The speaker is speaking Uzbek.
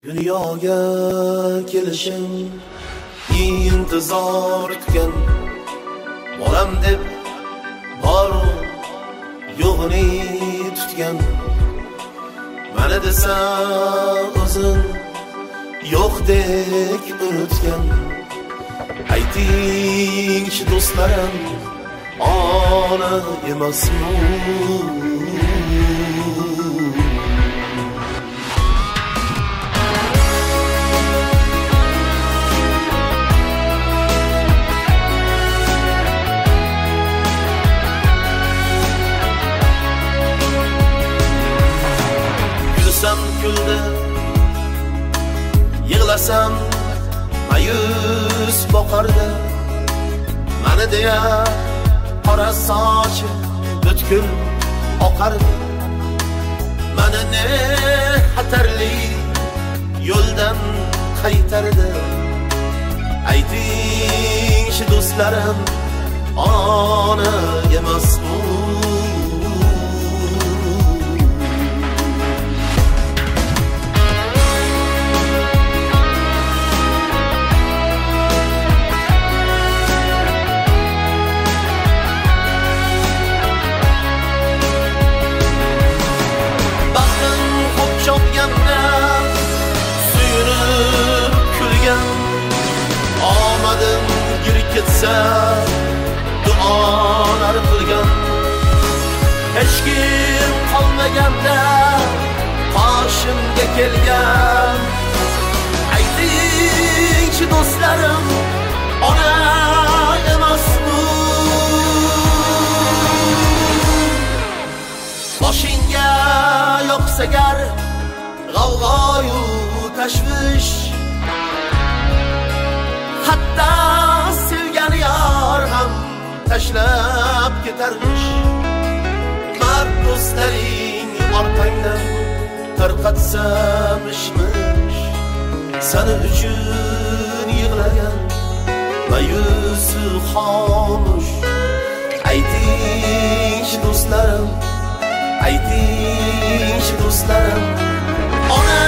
Dunyoga kelishim intizor etgan bolam deb bor yo'g'ini tutgan mana desa o'zin yo'qdek unutgan aytingchi do'stlarim ona emasmi kuldi yig'lasam mayus boqardi mani deya qora sochi butkul oqardi mana ne xatarli yo'ldan qaytardi aytingchi do'stlarim ona emasmi suyunib kulgan omadim gir ketsa duolar qilgan hech kim qolmaganda qoshimga kelgan aytingchi do'stlarim ona emasmi boshingga yoqsa gar g'avg'oyu tashvish hatta sevgan yor ham tashlab ketarmish mard do'stlaring orqangdan tarqatsa mish-mish sani uchun yig'lagan mayusi xomush aytingchi do'stlarim aytingchi do'stlarim ona